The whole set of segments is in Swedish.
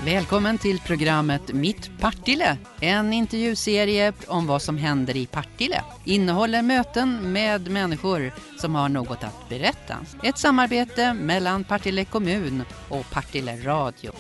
Välkommen till programmet Mitt Partille, en intervjuserie om vad som händer i Partille. Innehåller möten med människor som har något att berätta. Ett samarbete mellan Partille kommun och Partille radio.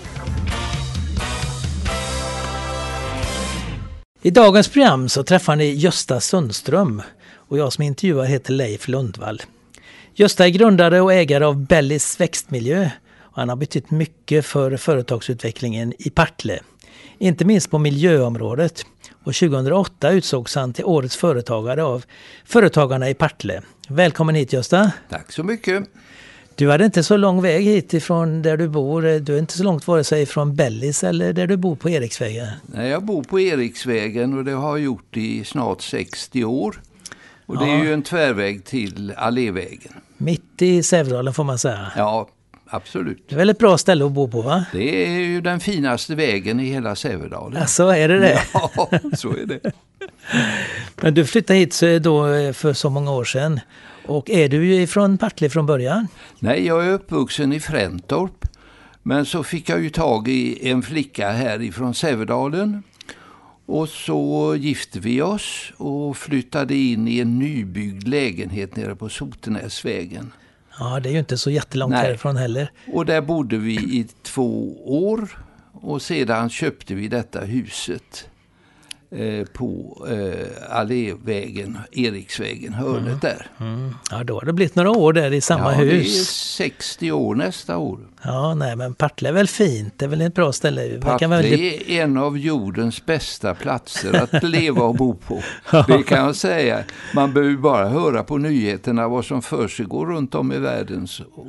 I dagens program så träffar ni Gösta Sundström och jag som intervjuar heter Leif Lundvall. Gösta är grundare och ägare av Bellis växtmiljö. Han har betytt mycket för företagsutvecklingen i Partille, inte minst på miljöområdet. Och 2008 utsågs han till årets företagare av Företagarna i Partille. Välkommen hit Gösta. Tack så mycket. Du hade inte så lång väg hit ifrån där du bor. Du är inte så långt vare sig från Bellis eller där du bor på Eriksvägen. Nej, jag bor på Eriksvägen och det har jag gjort i snart 60 år. Och det är ju en tvärväg till Allévägen. Mitt i Sävedalen får man säga. Ja, absolut. Det är väl ett bra ställe att bo på, va? Det är ju den finaste vägen i hela Sävedalen. Så är det det? Ja, så är det. Men du flyttade hit då för så många år sedan. Och är du ju från Partille från början? Nej, jag är uppvuxen i Fräntorp. Men så fick jag ju tag i en flicka här ifrån Sävedalen. Och så gifte vi oss och flyttade in i en nybyggd lägenhet nere på Sotenäsvägen. Ja, det är ju inte så jättelångt härifrån heller. Och där bodde vi i 2 år och sedan köpte vi detta huset på Allévägen, Eriksvägen, hörnet där. Ja, då har det blivit några år där i samma hus. Ja, det är 60 år nästa år. Ja, nej, men Partille är väl fint. Det är väl ett bra ställe. Partille är en av jordens bästa platser att leva och bo på. Det kan jag säga. Man behöver bara höra på nyheterna vad som försiggår runt om i världen.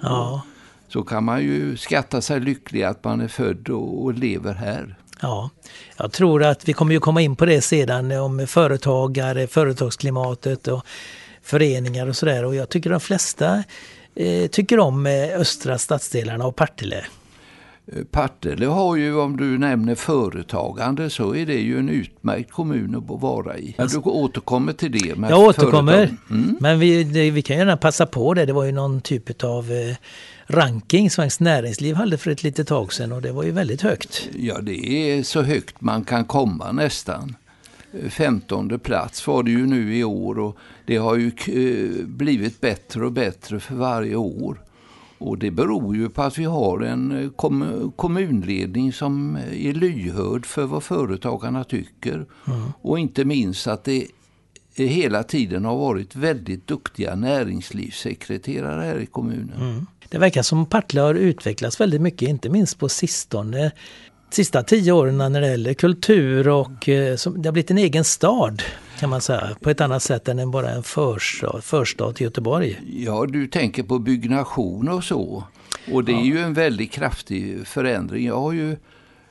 Så kan man ju skatta sig lycklig att man är född och lever här. Ja, jag tror att vi kommer ju komma in på det sedan om företagare, företagsklimatet och föreningar och sådär. Och jag tycker de flesta tycker om östra stadsdelarna och Partille. Partille har ju, om du nämner företagande, så är det ju en utmärkt kommun att vara i. Du återkommer till det. Med jag återkommer, men vi kan gärna passa på det. Det var ju någon typ av ranking Svenskt Näringsliv hade för ett litet tag sedan och det var ju väldigt högt. Ja, det är så högt man kan komma nästan. 15:e plats var det ju nu i år och det har ju blivit bättre och bättre för varje år. Och det beror ju på att vi har en kommunledning som är lyhörd för vad företagarna tycker. Och inte minst att det hela tiden har varit väldigt duktiga näringslivssekreterare här i kommunen. Det verkar som Partille har utvecklats väldigt mycket, inte minst på sista 10 åren när det gäller kultur och det har blivit en egen stad kan man säga, på ett annat sätt än bara en förstad till Göteborg. Ja, du tänker på byggnation och så. Och det är ju en väldigt kraftig förändring. Jag har ju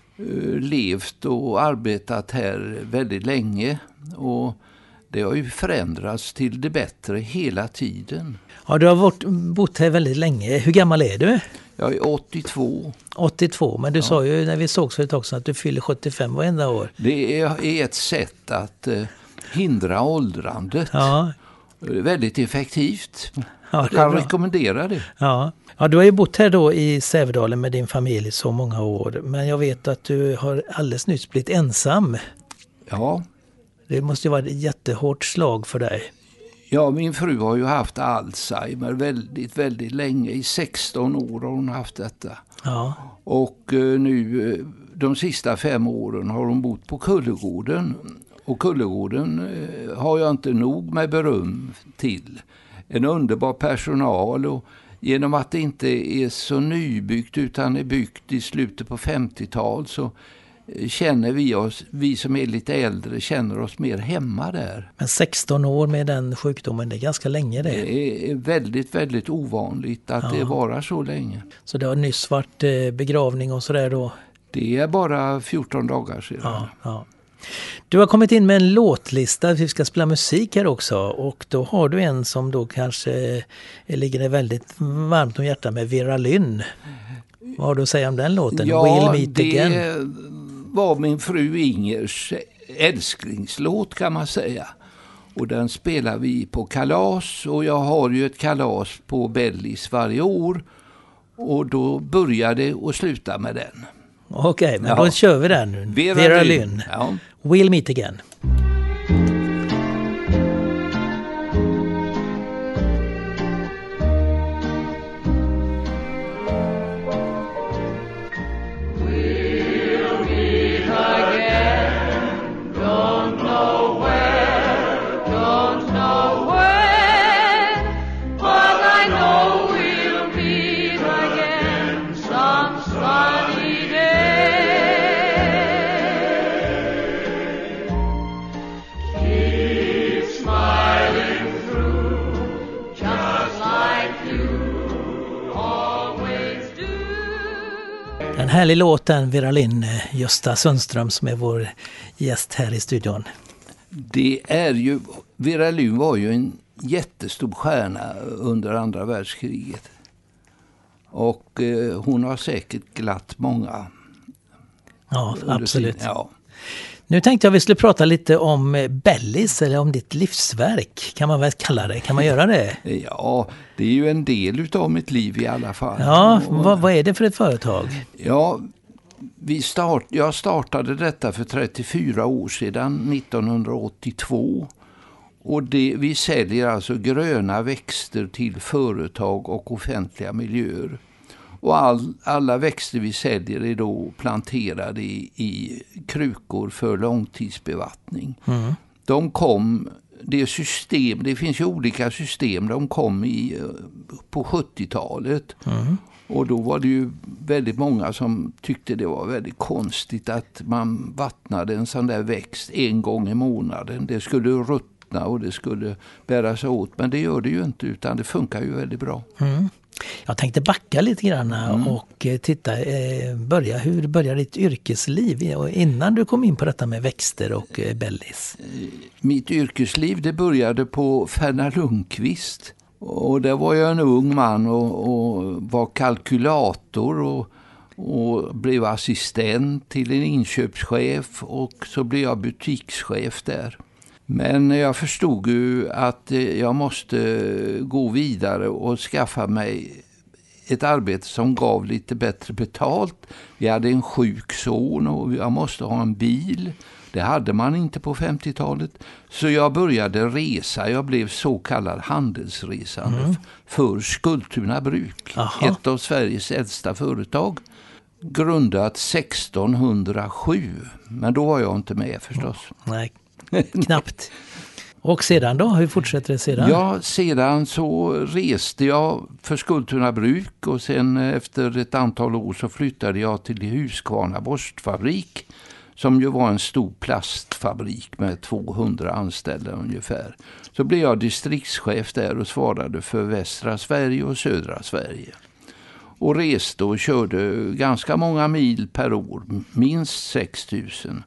levt och arbetat här väldigt länge och det har ju förändrats till det bättre hela tiden. Ja, du har bott här väldigt länge. Hur gammal är du? Jag är 82. 82, men du sa ju när vi sågs för ett tag sedan att du fyller 75 varenda år. Det är ett sätt att hindra åldrandet. Ja. Väldigt effektivt. Ja, jag kan rekommendera det. Ja, du har ju bott här då i Sävedalen med din familj i så många år. Men jag vet att du har alldeles nyss blivit ensam. Ja. Det måste ju vara ett jättehårt slag för dig. Ja, min fru har ju haft Alzheimer väldigt, väldigt länge. I 16 år har hon haft detta. Ja. Och nu de sista 5 åren har hon bott på Kullegården. Och Kullegården har jag inte nog med beröm till. En underbar personal och genom att det inte är så nybyggt utan är byggt i slutet på 50-tal så känner vi som är lite äldre känner oss mer hemma där. Men 16 år med den sjukdomen, det är ganska länge det. Det är väldigt, väldigt ovanligt att det varar så länge. Så det har nyss varit begravning och sådär då? Det är bara 14 dagar sedan. Ja. Du har kommit in med en låtlista, vi ska spela musik här också och då har du en som då kanske ligger dig väldigt varmt om hjärtat med Vera Lynn. Vad har du att säga om den låten? Ja, We'll Meet Again. Det var min fru Ingers älsklingslåt kan man säga. Och den spelar vi på kalas och jag har ju ett kalas på Bellis varje år. Och då börjar det och slutar med den. Okej, men då kör vi där nu. Vera Lynn. Ja. We'll meet again. En härlig låten, Vera Lynn, Gösta Sundström som är vår gäst här i studion. Det är ju, Vera Lynn var ju en jättestor stjärna under andra världskriget. Och hon har säkert glatt många. Ja, absolut. Ja. Nu tänkte jag vi skulle prata lite om Bellis, eller om ditt livsverk, kan man väl kalla det. Kan man göra det? Ja, det är ju en del utav mitt liv i alla fall. Ja, vad är det för ett företag? Ja, jag startade detta för 34 år sedan, 1982. Och vi säljer alltså gröna växter till företag och offentliga miljöer. Och alla växter vi säljer är då planterade i krukor för långtidsbevattning. Mm. Det finns ju olika system, de kom på 70-talet. Mm. Och då var det ju väldigt många som tyckte det var väldigt konstigt att man vattnade en sån där växt en gång i månaden. Det skulle ruttna och det skulle bäras åt, men det gör det ju inte, utan det funkar ju väldigt bra. Mm. Jag tänkte backa lite grann och titta, hur började ditt yrkesliv innan du kom in på detta med växter och Bellis? Mitt yrkesliv, det började på Färna Lundqvist. Och där var jag en ung man och var kalkylator och blev assistent till en inköpschef, och så blev jag butikschef där. Men jag förstod ju att jag måste gå vidare och skaffa mig ett arbete som gav lite bättre betalt. Vi hade en sjuk son och jag måste ha en bil. Det hade man inte på 50-talet. Så jag började resa. Jag blev så kallad handelsresande för Skultuna bruk. Aha. Ett av Sveriges äldsta företag. Grundat 1607. Men då var jag inte med förstås. Nej, knappt. Och sedan då? Hur fortsätter det sedan? Ja, sedan så reste jag för Skultuna bruk, och sen efter ett antal år så flyttade jag till Huskvarna borstfabrik, som ju var en stor plastfabrik med 200 anställda ungefär. Så blev jag distriktschef där och svarade för västra Sverige och södra Sverige. Och reste och körde ganska många mil per år, minst 6000.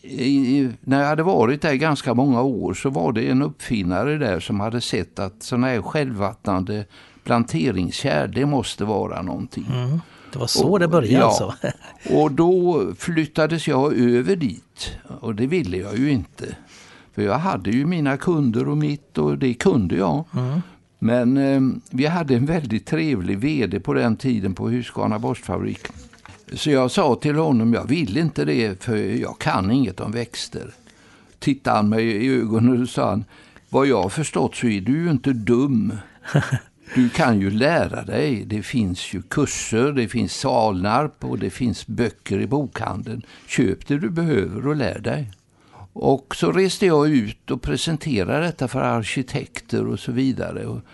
När jag hade varit där ganska många år så var det en uppfinnare där som hade sett att sådana här självvattnande planteringskärl, det måste vara någonting. Mm. Det var så det började alltså. Och då flyttades jag över dit, och det ville jag ju inte. För jag hade ju mina kunder och det kunde jag. Mm. Men vi hade en väldigt trevlig vd på den tiden på Huskvarna borstfabrik. Så jag sa till honom, jag vill inte det för jag kan inget om växter. Tittade han mig i ögonen och sa han, vad jag har förstått så är du ju inte dum. Du kan ju lära dig. Det finns ju kurser, det finns Salnarp och det finns böcker i bokhandeln. Köp det du behöver och lär dig. Och så reste jag ut och presenterade detta för arkitekter och så vidare. Och,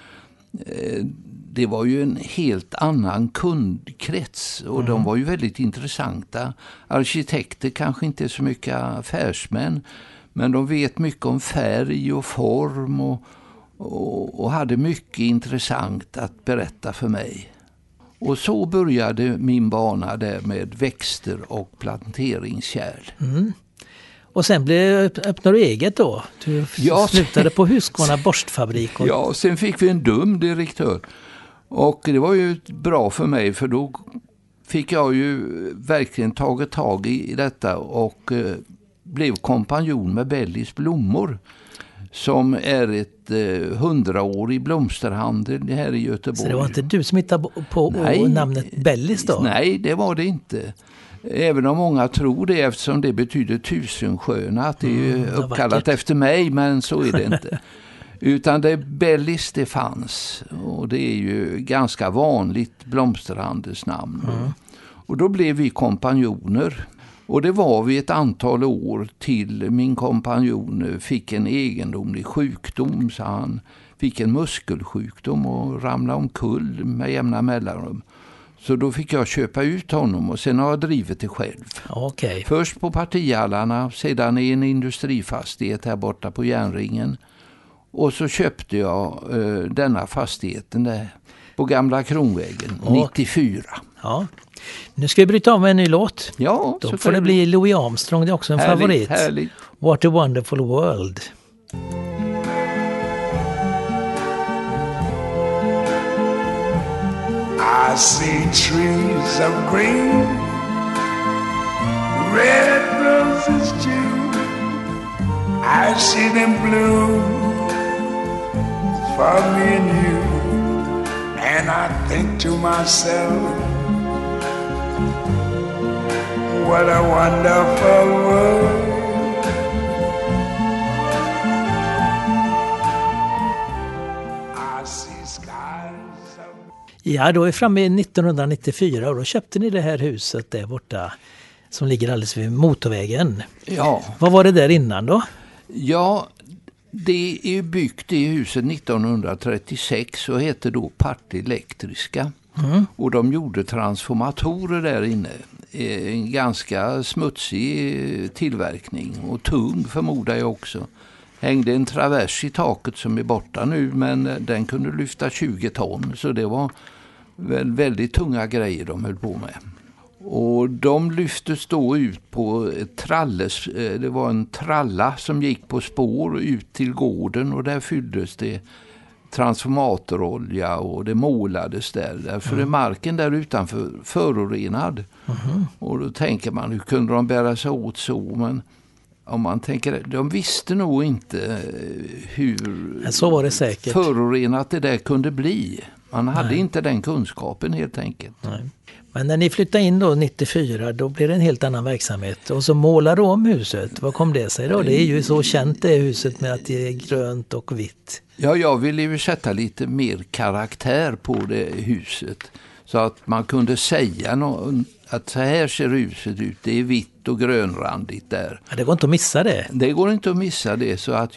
det var ju en helt annan kundkrets och de var ju väldigt intressanta. Arkitekter kanske inte är så mycket affärsmän, men de vet mycket om färg och form och hade mycket intressant att berätta för mig. Och så började min bana där med växter och planteringskärl. Mm. Och sen öppnade du eget då? Du slutade på Huskvarna borstfabrik. Ja, sen fick vi en dum direktör. Och det var ju bra för mig, för då fick jag ju verkligen tagit tag i detta och blev kompanjon med Bellis blommor. som är ett 100-årig blomsterhandel här i Göteborg. Så det var inte du som hittade på namnet Bellis då? Nej, det var det inte. Även om många tror det, eftersom det betyder Tusensköna, att det är uppkallat efter mig, men så är det inte. Utan det Bellis det fanns, och det är ju ganska vanligt blomsterhandelsnamn. Och då blev vi kompanjoner. Och det var vi ett antal år till min kompanjon fick en egendomlig sjukdom, så han fick en muskelsjukdom och ramlade omkull med jämna mellanrum. Så då fick jag köpa ut honom och sen har jag drivit det själv. Okay. Först på partihallarna, sedan i en industrifastighet här borta på Järnringen. Och så köpte jag denna fastigheten där på Gamla Kronvägen, 94. Ja. Nu ska vi bryta av med en ny låt. Ja, då får det bli Louis Armstrong, det är också en favorit. Härligt. What a wonderful world. I see trees of green, red roses too. I see them bloom for me and you. And I think to myself, what a wonderful world. I see skies of... Ja, då är framme i 1994 och då köpte ni det här huset där borta som ligger alldeles vid motorvägen. Ja. Vad var det där innan då? Ja, det är byggt i huset 1936 och heter då Partille Elektriska. Och de gjorde transformatorer där inne. En ganska smutsig tillverkning och tung förmodar jag också. Hängde en travers i taket som är borta nu, men den kunde lyfta 20 ton, så det var väldigt tunga grejer de höll på med. Och de lyftes då ut på tralles, det var en tralla som gick på spår ut till gården och där fylldes det transformatorolja och det målades där. Därför är marken där utanför förorenad. Och då tänker man, hur kunde de bära sig åt så? Men om man tänker, de visste nog inte hur så var det säkert förorenat det där kunde bli. Man hade inte den kunskapen helt enkelt. Nej. Men när ni flyttade in då 94, då blev det en helt annan verksamhet. Och så målade om huset. Vad kom det sig då? Det är ju så känt det huset med att det är grönt och vitt. Ja, jag ville ju sätta lite mer karaktär på det huset. Så att man kunde säga att så här ser huset ut. Det är vitt och grönrandigt där. Ja, det går inte att missa det. Det går inte att missa det, så att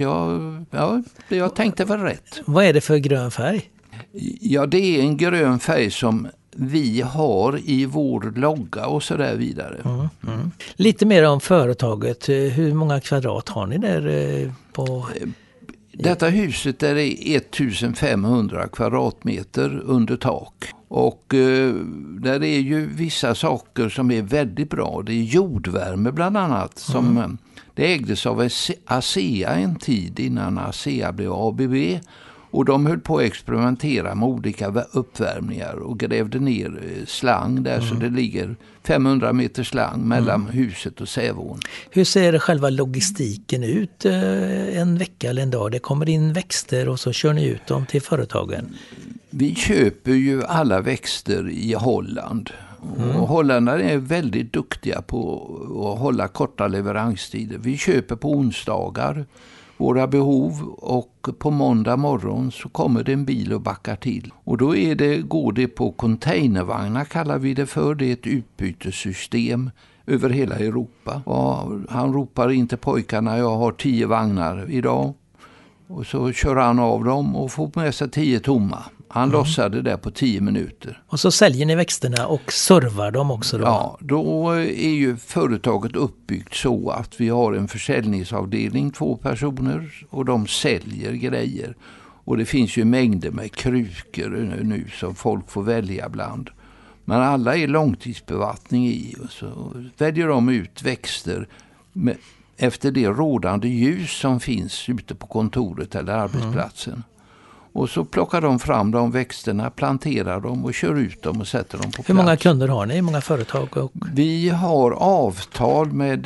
jag tänkte väl rätt. Vad är det för grön färg? Ja, det är en grön färg som vi har i vår logga och så där vidare. Lite mer om företaget. Hur många kvadrat har ni där på... Detta huset där är 1500 kvadratmeter under tak. Och där är ju vissa saker som är väldigt bra. Det är jordvärme bland annat. Som det ägdes av ASEA en tid innan ASEA blev ABB. Och de höll på att experimentera med olika uppvärmningar och grävde ner slang där, så det ligger 500 meter slang mellan huset och Sävån. Hur ser själva logistiken ut en vecka eller en dag? Det kommer in växter och så kör ni ut dem till företagen. Vi köper ju alla växter i Holland. Och holländare är väldigt duktiga på att hålla korta leveranstider. Vi köper på onsdagar våra behov och på måndag morgon så kommer det en bil och backar till. Och då går det på containervagnar, kallar vi det för. Det är ett utbytessystem över hela Europa. Och han ropar in till pojkarna, jag har 10 vagnar idag. Och så kör han av dem och får med sig 10 tomma. Han lossade det på 10 minuter. Och så säljer ni växterna och servar dem också då? Ja, då är ju företaget uppbyggt så att vi har en försäljningsavdelning, 2 personer, och de säljer grejer. Och det finns ju mängder med krukor nu som folk får välja bland. Men alla är långtidsbevattning i, och så väljer de ut växter efter det rådande ljus som finns ute på kontoret eller arbetsplatsen. Och så plockar de fram de växterna, planterar dem och kör ut dem och sätter dem på plats. Hur många kunder har ni? Hur många företag? Vi har avtal med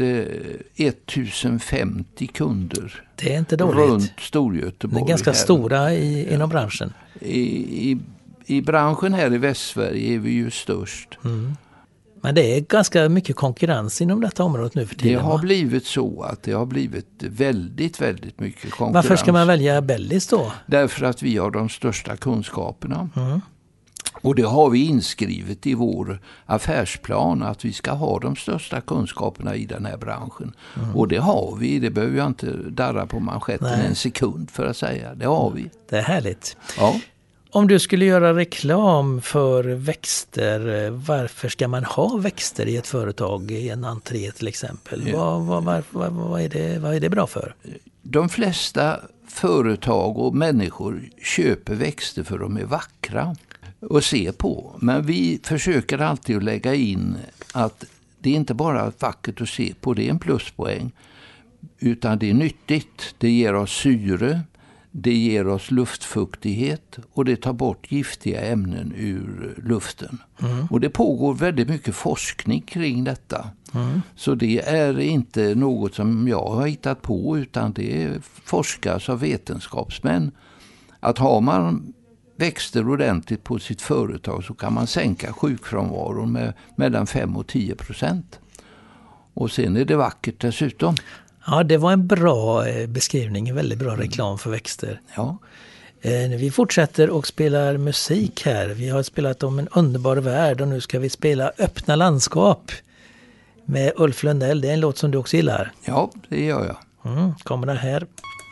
1050 kunder. Det är inte dåligt. Runt Storgöteborg. Det är ganska stora inom branschen. I branschen här i Västsverige är vi ju störst. Men det är ganska mycket konkurrens inom detta området nu för tiden. Det har blivit så att det har blivit väldigt, väldigt mycket konkurrens. Varför ska man välja Bellis då? Därför att vi har de största kunskaperna. Och det har vi inskrivet i vår affärsplan att vi ska ha de största kunskaperna i den här branschen. Och det har vi, det behöver jag inte darra på manschetten en sekund för att säga. Det har vi. Det är härligt. Ja. Om du skulle göra reklam för växter, varför ska man ha växter i ett företag, i en entré till exempel? Vad är det bra för? De flesta företag och människor köper växter för de är vackra att se på. Men vi försöker alltid att lägga in att det är inte bara vackert att se på, det är en pluspoäng. Utan det är nyttigt, det ger oss syre. Det ger oss luftfuktighet och det tar bort giftiga ämnen ur luften. Och det pågår väldigt mycket forskning kring detta. Så det är inte något som jag har hittat på utan det forskas av vetenskapsmän. Att har man växter ordentligt på sitt företag så kan man sänka sjukfrånvaron med mellan 5 och 10%. Och sen är det vackert dessutom. Ja, det var en bra beskrivning, en väldigt bra reklam för växter. Ja. Vi fortsätter och spelar musik här. Vi har spelat om en underbar värld och nu ska vi spela Öppna landskap med Ulf Lundell. Det är en låt som du också gillar. Ja, det gör jag. Kommer den här.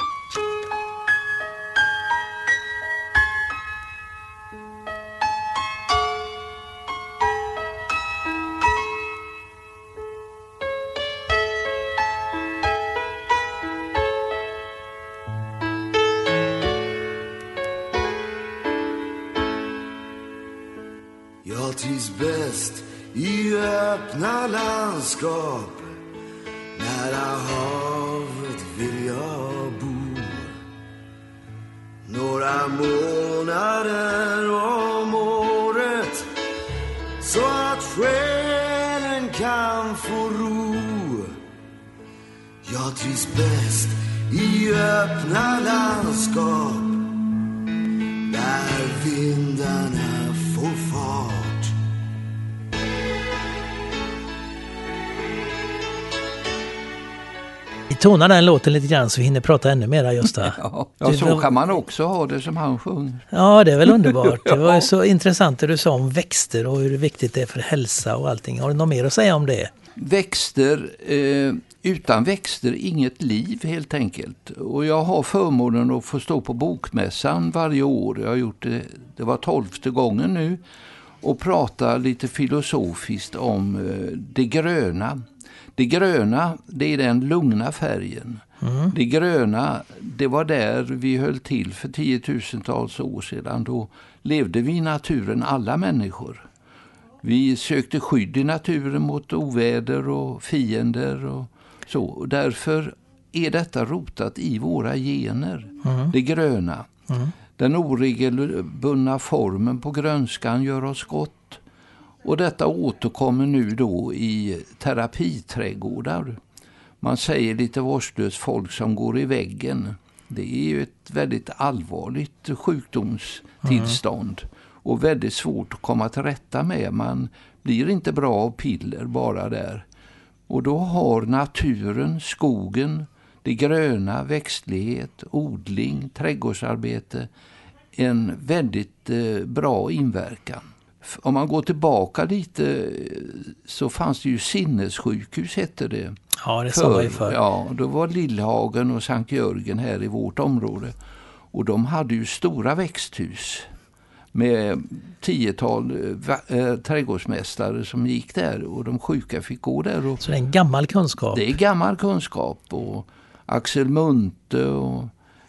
Jag trivs bäst i öppna landskap. Nära havet vill jag bo. Några månader om året så att själen kan få ro. Jag trivs bäst i öppna landskap där vindarna får fart. Vi tonar den låten lite grann så vi hinner prata ännu mer, Gösta. Ja, så kan man också ha det som han sjunger. Ja, det är väl underbart. Det var så intressant det du sa om växter och hur viktigt det är för hälsa och allting. Har du något mer att säga om det? Växter, utan växter inget liv helt enkelt. Och jag har förmånen att få stå på bokmässan varje år. Jag har gjort det var 12:e gången nu. Och prata lite filosofiskt om det gröna. Det gröna, det är den lugna färgen. Det gröna, det var där vi höll till för 10 000-tals år sedan. Då levde vi i naturen, alla människor. Vi sökte skydd i naturen mot oväder och fiender och så. Och därför är detta rotat i våra gener, det gröna. Den oregelbundna formen på grönskan gör oss gott. Och detta återkommer nu då i terapiträdgårdar. Man säger lite vårdslöst folk som går i väggen. Det är ju ett väldigt allvarligt sjukdomstillstånd. Och väldigt svårt att komma till rätta med. Man blir inte bra av piller bara där. Och då har naturen, skogen, det gröna, växtlighet, odling, trädgårdsarbete en väldigt bra inverkan. Om man går tillbaka lite så fanns det ju sinnessjukhus hette det. Ja, det sa man ju förr. Ja, då var Lillhagen och Sankt Jörgen här i vårt område. Och de hade ju stora växthus med 10-tal trädgårdsmästare som gick där och de sjuka fick gå där. Och så det är en gammal kunskap? Det är gammal kunskap och Axel Munthe och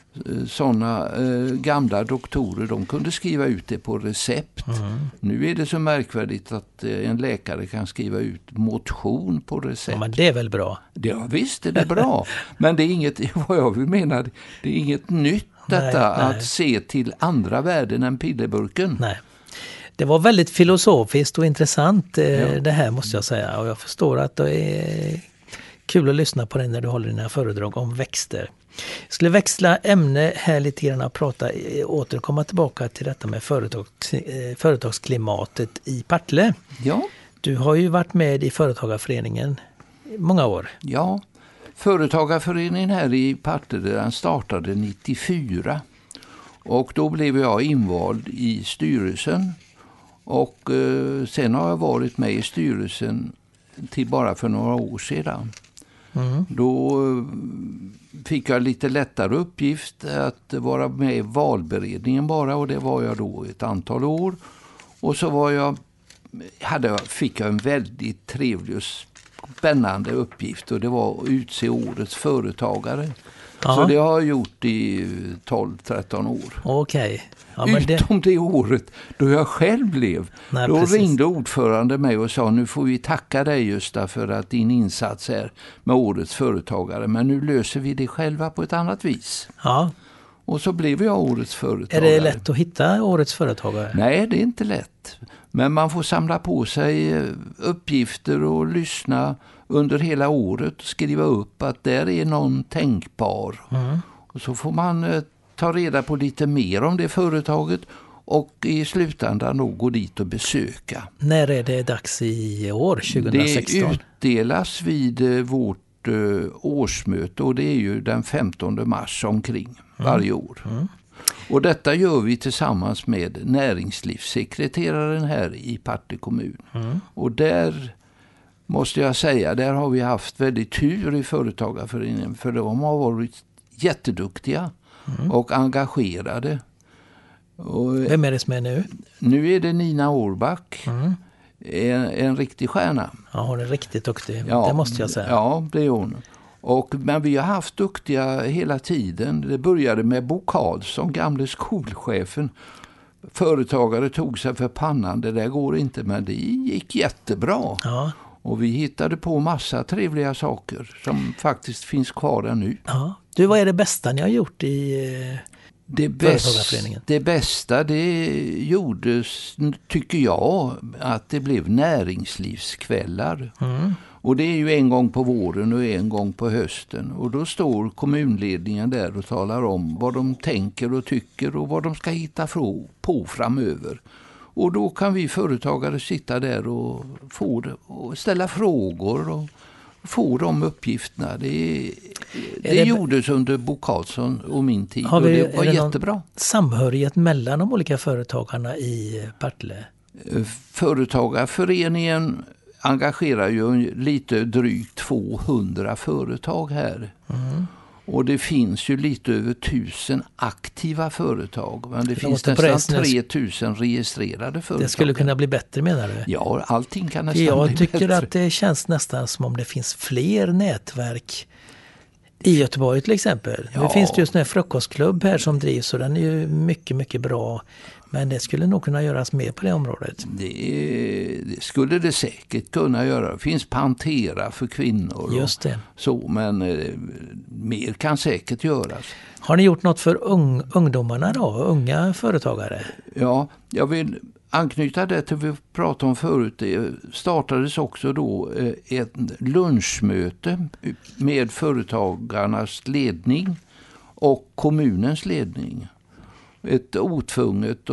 sådana gamla doktorer, de kunde skriva ut det på recept. Nu är det så märkvärdigt att en läkare kan skriva ut motion på recept. Ja, men det är väl bra? Ja, visst är det bra. Men det är inget, vad jag vill mena, det är inget nytt detta att se till andra värden än pillerburken. Nej. Det var väldigt filosofiskt och intressant det här, måste jag säga. Och jag förstår att det är kul att lyssna på dig när du håller dina föredrag om växter. Jag skulle växla ämne här lite grann och återkomma tillbaka till detta med företagsklimatet i Partille. Ja. Du har ju varit med i Företagarföreningen många år. Ja, Företagarföreningen här i Partille, den startade 94. Och då blev jag invald i styrelsen. Och sen har jag varit med i styrelsen till bara för några år sedan. Då fick jag lite lättare uppgift att vara med i valberedningen bara, och det var jag då ett antal år. Och så fick jag en väldigt trevlig och spännande uppgift, och det var att utse årets företagare. Ja. Så det har jag gjort i 12-13 år. Okej. Ja, utom det året då jag själv blev. Nej, då precis. Ringde ordförande mig och sa, nu får vi tacka dig just för att din insats är med årets företagare. Men nu löser vi det själva på ett annat vis. Ja. Och så blev jag årets företagare. Är det lätt att hitta årets företagare? Nej, det är inte lätt. Men man får samla på sig uppgifter och lyssna under hela året och skriva upp att där är någon tänkbar. Och så får man ta reda på lite mer om det företaget och i slutändan då gå dit och besöka. När är det dags i år, 2016? Det utdelas vid vårt årsmöte, och det är ju den 15 mars omkring varje år. Och detta gör vi tillsammans med näringslivssekreteraren här i Partille kommun. Och där måste jag säga, där har vi haft väldigt tur i Företagarföreningen, för de har varit jätteduktiga och engagerade. Och vem är det som är nu? Nu är det Nina Årback, en riktig stjärna. Ja, hon är riktigt duktig, det måste jag säga. Ja, det är hon. Men vi har haft duktiga hela tiden. Det började med Bo Karlsson, gamle skolchefen. Företagare tog sig för pannan, det där går inte, men det gick jättebra. Ja. Och vi hittade på massa trevliga saker som faktiskt finns kvar där nu. Ja. Du, vad är det bästa ni har gjort i Företagarföreningen? Det bästa det gjordes, tycker jag, att det blev näringslivskvällar. Och det är ju en gång på våren och en gång på hösten. Och då står kommunledningen där och talar om vad de tänker och tycker och vad de ska hitta på framöver. Och då kan vi företagare sitta där och ställa frågor och få de uppgifterna. Det gjordes under Bo Karlsson och min tid, och det var jättebra. Samhörighet mellan de olika företagarna i Partille? Företagarföreningen engagerar ju lite drygt 200 företag här. Och det finns ju lite över 1000 aktiva företag. Men det finns nästan 3000 registrerade företag. Det skulle kunna bli bättre, menar du? Ja, allting kan nästan bli bättre. Jag tycker att det känns nästan som om det finns fler nätverk i Göteborg till exempel. Ja. Nu finns det just en frukostklubb här som drivs, och den är ju mycket, mycket bra. Men det skulle nog kunna göras mer på det området. Det skulle det säkert kunna göra. Det finns Pantera för kvinnor. Just det. Så, men mer kan säkert göras. Har ni gjort något för ungdomarna då? Unga företagare? Ja, jag vill anknyta det till vi pratade om förut. Det startades också då ett lunchmöte med företagarnas ledning och kommunens ledning. Ett otvunget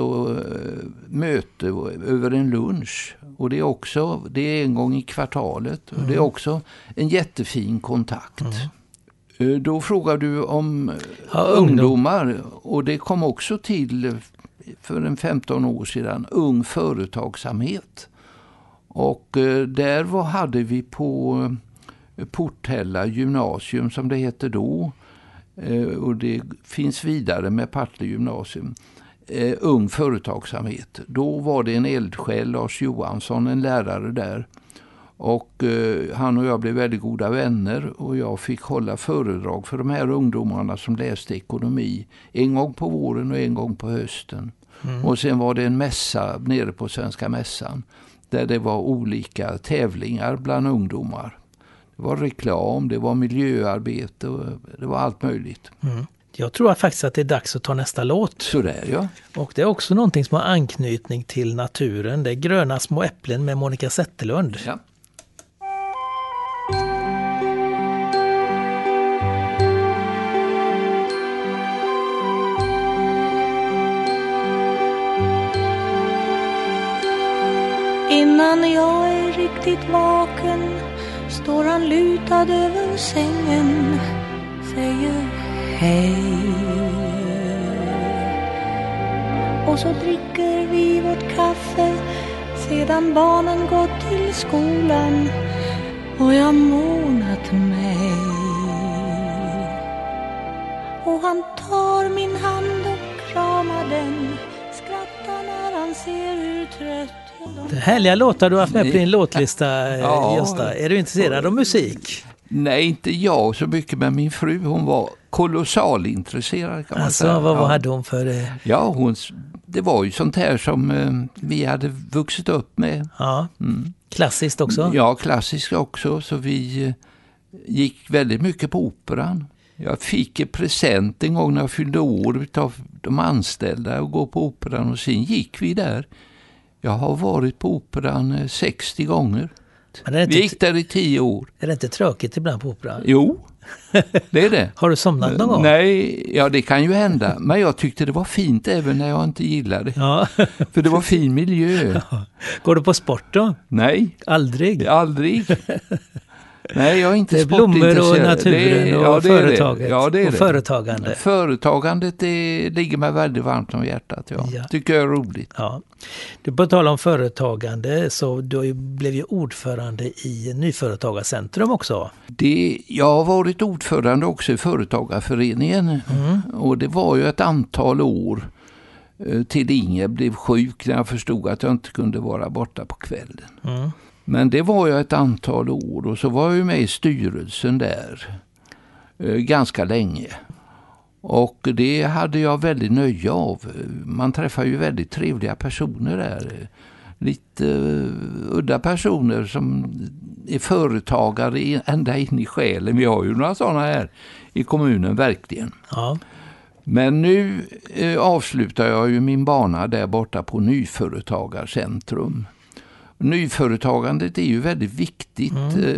möte över en lunch. Och det är en gång i kvartalet. Och det är också en jättefin kontakt. Då frågar du om ungdomar. Och det kom också till för en 15 år sedan ung företagsamhet. Och där hade vi på Porthälla gymnasium, som det hette då. Och det finns vidare med Partille gymnasium. Ung företagsamhet. Då var det en eldsjäl, Lars Johansson, en lärare där. Och han och jag blev väldigt goda vänner, och jag fick hålla föredrag för de här ungdomarna som läste ekonomi. En gång på våren och en gång på hösten. Och sen var det en mässa nere på Svenska mässan där det var olika tävlingar bland ungdomar. Det var reklam, det var miljöarbete och det var allt möjligt. Jag tror faktiskt att det är dags att ta nästa låt. Sådär ja. Och det är också någonting som har anknytning till naturen. Det är Gröna små äpplen med Monica Zetterlund. Ja. Innan jag är riktigt vaken står han lutad över sängen, säger hej. Och så dricker vi vårt kaffe sedan barnen gått till skolan och jag månat mig. Och han tar min hand och kramar den, skrattar när han ser hur trött. Det härliga låtar du har haft med på din låtlista, Gösta. Är du intresserad av musik? Nej, inte jag så mycket, men min fru, hon var kolossalt intresserad kan man säga. Vad hade hon för det? Ja, det var ju sånt här som vi hade vuxit upp med. Ja, klassiskt också? Ja, klassiskt också, så vi gick väldigt mycket på operan. Jag fick en present en gång när jag fyllde år av de anställda och gå på operan och sen gick vi där. Jag har varit på operan 60 gånger. Vi gick där i 10 år. Är det inte tråkigt ibland på operan? Jo, det är det. Har du somnat någon gång? Nej, ja det kan ju hända. Men jag tyckte det var fint även när jag inte gillade det. Ja. För det var fin miljö. Ja. Går du på sport då? Nej. Aldrig? Aldrig. Nej, jag är inte det är blommor och naturen och företaget. Ja, det är och det. Företagandet. Företagandet det ligger mig väldigt varmt om hjärtat. Ja. Tycker jag är roligt. Ja. Du på tal om företagande så du blev ju ordförande i Nyföretagarcentrum också. Jag har varit ordförande också i Företagarföreningen. Och det var ju ett antal år till Inge blev sjuk när jag förstod att jag inte kunde vara borta på kvällen. Men det var ju ett antal år och så var jag ju med i styrelsen där ganska länge. Och det hade jag väldigt nöje av. Man träffar ju väldigt trevliga personer där. Lite udda personer som är företagare ända in i själen. Vi har ju några sådana här i kommunen verkligen. Ja. Men nu avslutar jag ju min bana där borta på Nyföretagarcentrum. Nyföretagandet är ju väldigt viktigt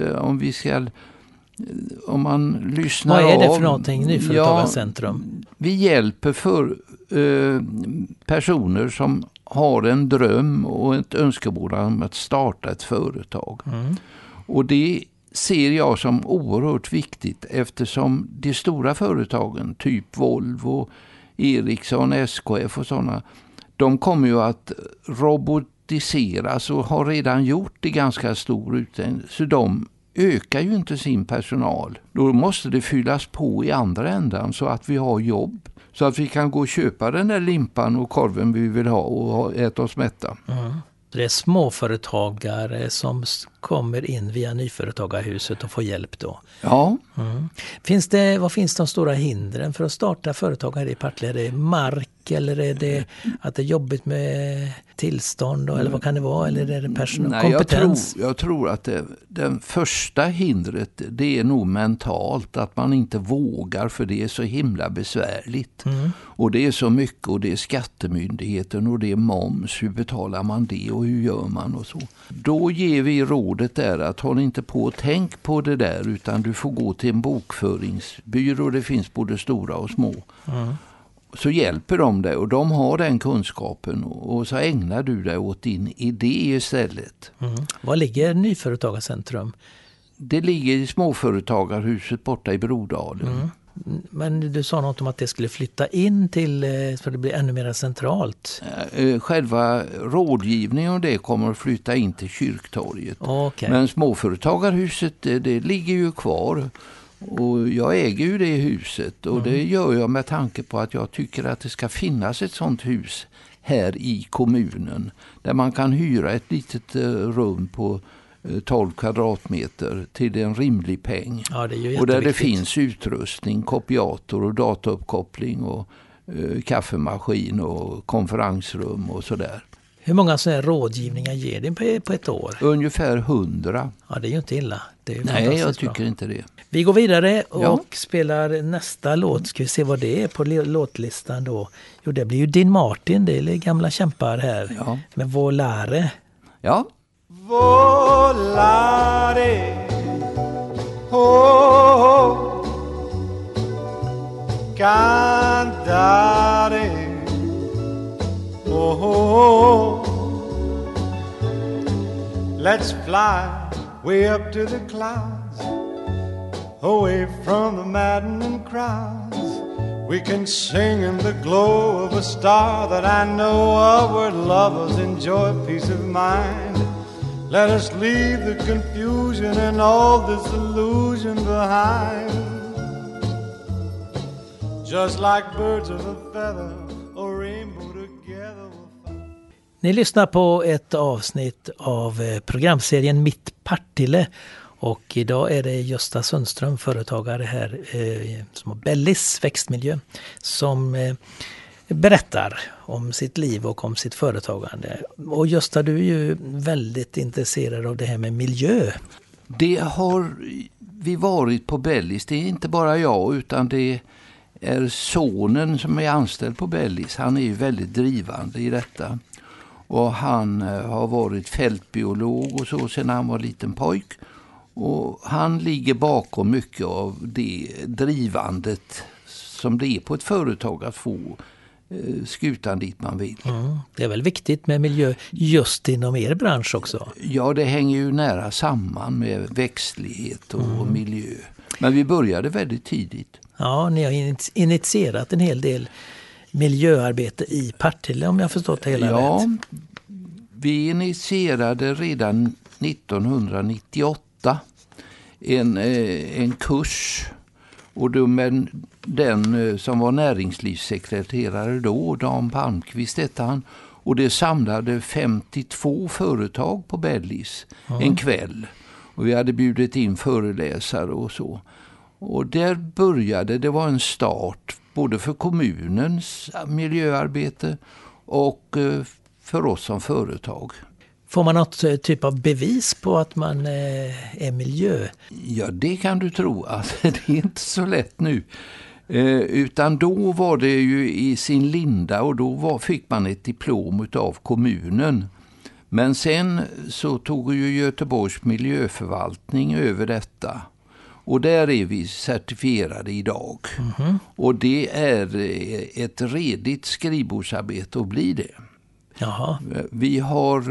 om man lyssnar. Vad är det för någonting, Nyföretagarcentrum? Ja, vi hjälper personer som har en dröm och ett önskemål om att starta ett företag. Och det ser jag som oerhört viktigt eftersom de stora företagen, typ Volvo, Ericsson, SKF och sådana, de kommer ju att robotiseras och har redan gjort det ganska stor utsträckning. Så de ökar ju inte sin personal. Då måste det fyllas på i andra ändan så att vi har jobb. Så att vi kan gå och köpa den där limpan och korven vi vill ha och äta oss mätta. Det är småföretagare som kommer in via Nyföretagarhuset och får hjälp då. Ja. Vad finns de stora hindren för att starta företag här i Partille? Är det mark eller är det att det är jobbigt med tillstånd eller vad kan det vara? Eller är det kompetens? Jag tror att den första hindret det är nog mentalt, att man inte vågar för det är så himla besvärligt. Och det är så mycket och det är skattemyndigheten och det är moms, hur betalar man det och hur gör man och så. Då ger vi rådet där att håll inte på och tänk på det där utan du får gå till en bokföringsbyrå, det finns både stora och små. Så hjälper de dig och de har den kunskapen och så ägnar du dig åt din idé istället. Var ligger Nyföretagarcentrum? Det ligger i småföretagarhuset borta i Brodalen. Men du sa något om att det skulle flytta in till så det blir ännu mer centralt. Själva rådgivningen och det kommer att flytta in till Kyrktorget. Okay. Men småföretagarhuset det ligger ju kvar. Och jag äger ju det huset och det gör jag med tanke på att jag tycker att det ska finnas ett sånt hus här i kommunen. Där man kan hyra ett litet rum på 12 kvadratmeter till en rimlig peng. Ja, det är ju och där det finns utrustning, kopiator och datauppkoppling och kaffemaskin och konferensrum och sådär. Hur många sådana här rådgivningar ger det på ett år? Ungefär 100. Ja, det är ju inte illa. Det är ju Nej, jag fantastiskt tycker bra. inte det. Vi går vidare och spelar nästa låt. Ska vi se vad det är på låtlistan då? Jo, det blir ju Dean Martin, det är gamla kämpar här. Ja. Med Volare. Ja. Volare, oh, cantare, oh, let's fly way up to the clouds, away from the maddening crowds. We can sing in the glow of a star that I know of, where lovers enjoy peace of mind. Let us leave the confusion and all this illusion behind. Just like birds of a feather, a rainbow together will find. Ni lyssnar på ett avsnitt av programserien Mitt Partille. Och idag är det Gösta Sundström, företagare här som har Bellis växtmiljö, som berättar om sitt liv och om sitt företagande. Och Gösta, du är ju väldigt intresserad av det här med miljö. Det har vi varit på Bellis. Det är inte bara jag, utan det är sonen som är anställd på Bellis. Han är ju väldigt drivande i detta. Och han har varit fältbiolog och så sedan han var liten pojk. Och han ligger bakom mycket av det drivandet som det är på ett företag att få skutan dit man vill. Det är väl viktigt med miljö just inom er bransch också? Ja, det hänger ju nära samman med växtlighet och miljö. Men vi började väldigt tidigt. Ja, ni har initierat en hel del miljöarbete i Partille, om jag har förstått det hela rätt. Ja, vi initierade redan 1998 en kurs, och den som var näringslivssekreterare då, Dan Palmqvist hette han, och det samlade 52 företag på Bellis en kväll, och vi hade bjudit in föreläsare och så. Och där började, det var en start både för kommunens miljöarbete och för oss som företag. Får man något typ av bevis på att man är miljö? Ja, det kan du tro. Alltså, det är inte så lätt nu. Utan då var det ju i sin linda, och då fick man ett diplom av kommunen. Men sen så tog ju Göteborgs miljöförvaltning över detta. Och där är vi certifierade idag. Och det är ett redigt skrivbordsarbete att bli det. Jaha. Vi har,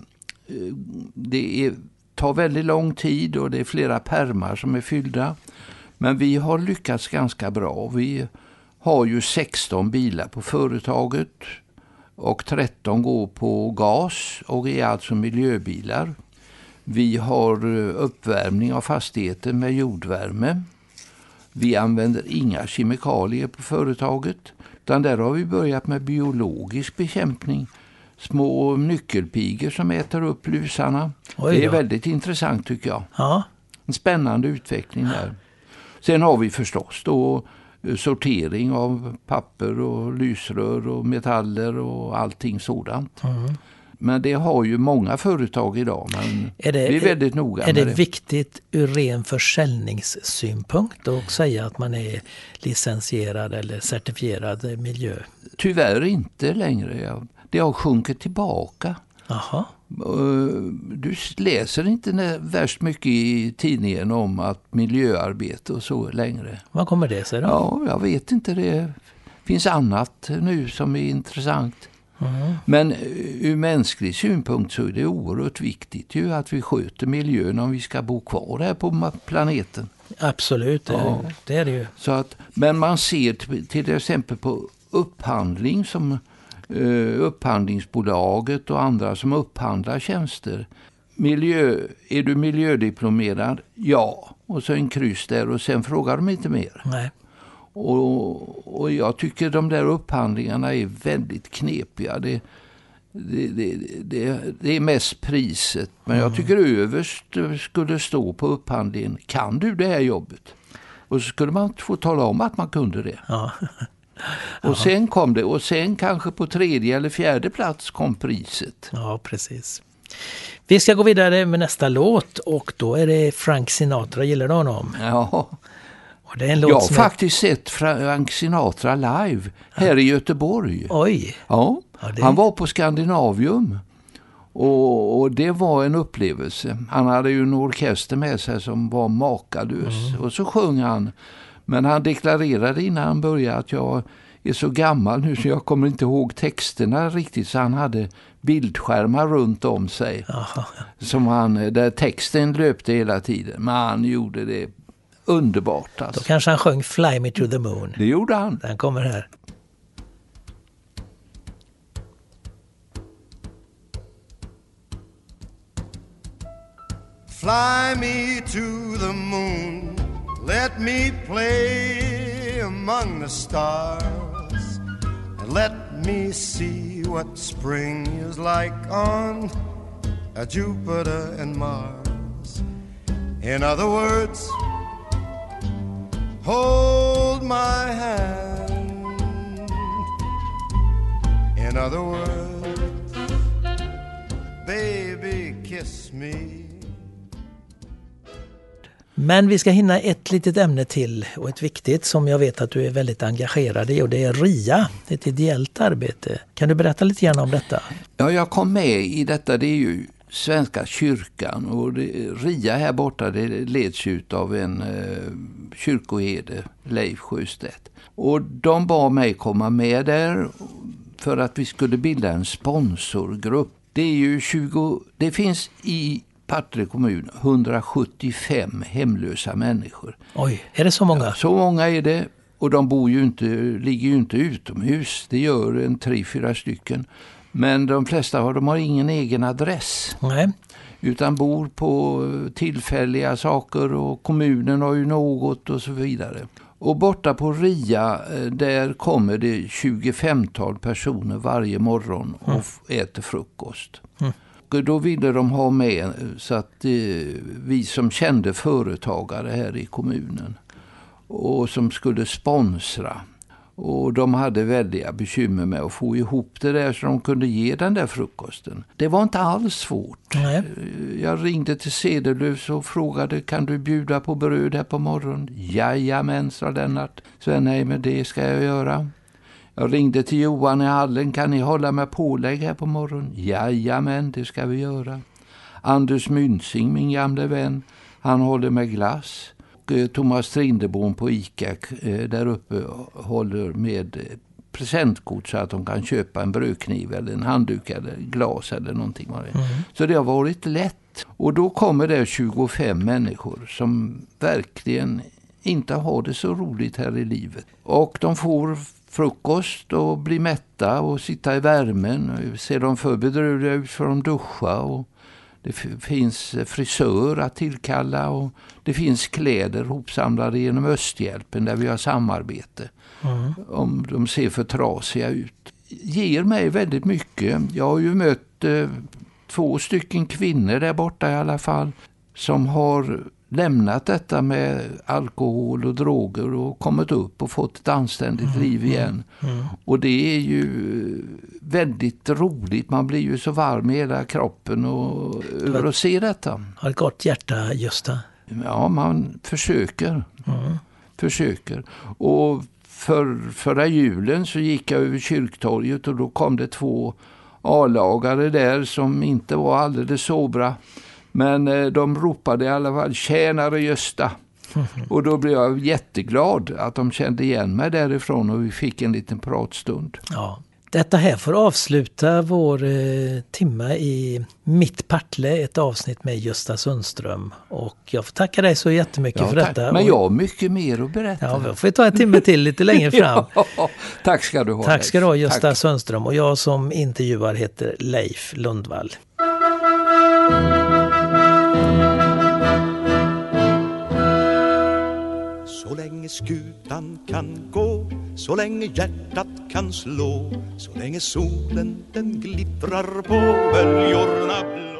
tar väldigt lång tid och det är flera pärmar som är fyllda. Men vi har lyckats ganska bra. Vi har ju 16 bilar på företaget och 13 går på gas och är alltså miljöbilar. Vi har uppvärmning av fastigheter med jordvärme. Vi använder inga kemikalier på företaget, utan där har vi börjat med biologisk bekämpning. Små nyckelpigor som äter upp lusarna. Det är väldigt intressant tycker jag. Ja. En spännande utveckling där. Sen har vi förstås då sortering av papper och lysrör och metaller och allting sådant. Men det har ju många företag idag, men vi är väldigt noga med det. Är det viktigt ur ren försäljningssynpunkt att säga att man är licensierad eller certifierad miljö? Tyvärr inte längre. Det har sjunkit tillbaka. Aha. Du läser inte värst mycket i tidningen om att miljöarbete och så längre. Vad kommer det sig då? Ja, jag vet inte. Det finns annat nu som är intressant. Men ur mänsklig synpunkt så är det oerhört viktigt ju att vi sköter miljön om vi ska bo kvar här på planeten. Absolut, det är det ju. Så att, men man ser till exempel på upphandling som upphandlingsbolaget och andra som upphandlar tjänster. Är du miljödiplomerad? Ja. Och så en kryss där och sen frågar de inte mer. Nej. Och jag tycker de där upphandlingarna är väldigt knepiga. Det är mest priset. Men jag tycker överst skulle stå på upphandlingen: kan du det här jobbet? Och så skulle man få tala om att man kunde det. Ja. Och sen kom det, och sen kanske på 3:e eller 4:e plats kom priset. Ja, precis. Vi ska gå vidare med nästa låt och då är det Frank Sinatra, gillar du honom? Ja. Och det är en låt jag har som faktiskt sett Frank Sinatra live här i Göteborg. Oj! Ja, det... han var på Skandinavium och det var en upplevelse. Han hade ju en orkester med sig som var makalös och så sjöng han. Men han deklarerade innan han började att jag är så gammal nu så jag kommer inte ihåg texterna riktigt, så han hade bildskärmar runt om sig. Aha. Som där texten löpte hela tiden. Men han gjorde det underbart. Alltså. Då kanske han sjöng Fly Me to the Moon. Det gjorde han. Den kommer här. Fly me to the moon, let me play among the stars, and let me see what spring is like on Jupiter and Mars. In other words, hold my hand. In other words, baby, kiss me. Men vi ska hinna ett litet ämne till och ett viktigt som jag vet att du är väldigt engagerad i, och det är RIA, ett ideellt arbete. Kan du berätta lite grann om detta? Ja, jag kom med i detta. Det är ju Svenska kyrkan och RIA här borta, det leds ut av en kyrkoherde, Leif Sjöstedt. Och de bad mig komma med där för att vi skulle bilda en sponsorgrupp. Det är ju det finns i Partille kommun 175 hemlösa människor. Oj, är det så många? Ja, så många är det, och de ligger ju inte utomhus. Det gör 3-4 stycken. Men de flesta av dem har ingen egen adress. Nej. Utan bor på tillfälliga saker, och kommunen har ju något och så vidare. Och borta på RIA, där kommer det 25-tal personer varje morgon och äter frukost. Då ville de ha med så att vi som kände företagare här i kommunen och som skulle sponsra. Och de hade väldiga bekymmer med att få ihop det där så de kunde ge den där frukosten. Det var inte alls svårt. Nej. Jag ringde till Cederlös och frågade, kan du bjuda på bröd här på morgonen? Jajamän, sa Lennart. Nej, men det ska jag göra. Jag ringde till Johan i hallen, kan ni hålla med pålägg här på morgonen? Jajamän, det ska vi göra. Anders Mynsing, min gamla vän, han håller med glass. Thomas Strindebom på ICA där uppe håller med presentkort så att de kan köpa en brödkniv eller en handduk eller glas eller någonting. Så det har varit lätt. Och då kommer det 25 människor som verkligen inte har det så roligt här i livet. Och de får frukost och blir mätta och sitta i värmen. Ser de för bedrövliga ut för de duscha, och det finns frisör att tillkalla, och det finns kläder hopsamlade genom Östhjälpen där vi har samarbete. Om de ser för trasiga ut. Ger mig väldigt mycket. Jag har ju mött 2 stycken kvinnor där borta i alla fall som har lämnat detta med alkohol och droger och kommit upp och fått ett anständigt liv igen. Och det är ju väldigt roligt. Man blir ju så varm i hela kroppen och över att se detta. Har ett gott hjärta, Gösta. Ja, man försöker. Försöker. Och förra julen så gick jag över Kyrktorget och då kom det 2 A-lagare där som inte var alldeles sobra. Men de ropade i alla fall, tjänare Gösta. Och då blev jag jätteglad att de kände igen mig därifrån och vi fick en liten pratstund. Ja. Detta här får avsluta vår timme i Mitt Partille, ett avsnitt med Gösta Sundström. Och jag får tacka dig så jättemycket för detta. Men jag har mycket mer att berätta. Ja, vi får ta en timme till lite längre fram. Tack ska du ha. Tack ska du ha, Gösta Sundström. Och jag som intervjuar heter Leif Lundvall. Så länge skutan kan gå, så länge hjärtat kan slå, så länge solen den glittrar på böljorna blå.